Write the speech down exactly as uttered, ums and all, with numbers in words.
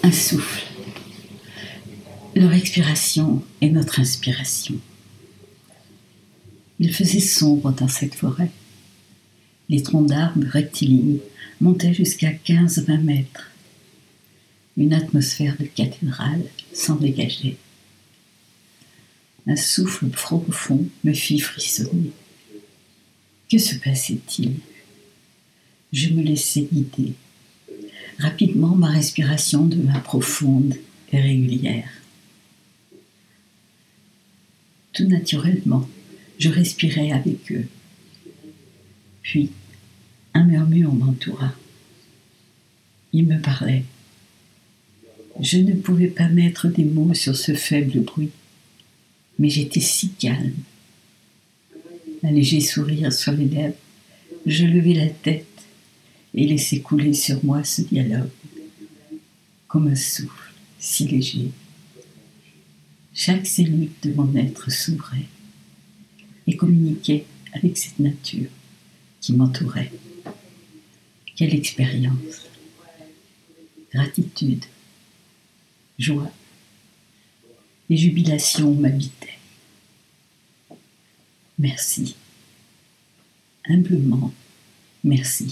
un souffle. Leur expiration est notre inspiration. Il faisait sombre dans cette forêt. Les troncs d'arbres rectilignes montaient jusqu'à quinze à vingt mètres. Une atmosphère de cathédrale s'en dégageait. Un souffle profond me fit frissonner. Que se passait-il ? Je me laissais guider. Rapidement, ma respiration devint profonde et régulière. Tout naturellement, je respirais avec eux. Puis, un murmure m'entoura. Ils me parlaient. Je ne pouvais pas mettre des mots sur ce faible bruit, mais j'étais si calme. Un léger sourire sur les lèvres, je levai la tête et laissai couler sur moi ce dialogue, comme un souffle si léger. Chaque cellule de mon être s'ouvrait et communiquait avec cette nature qui m'entourait. Quelle expérience! Gratitude, joie et jubilation m'habitaient. Merci. Humblement, merci.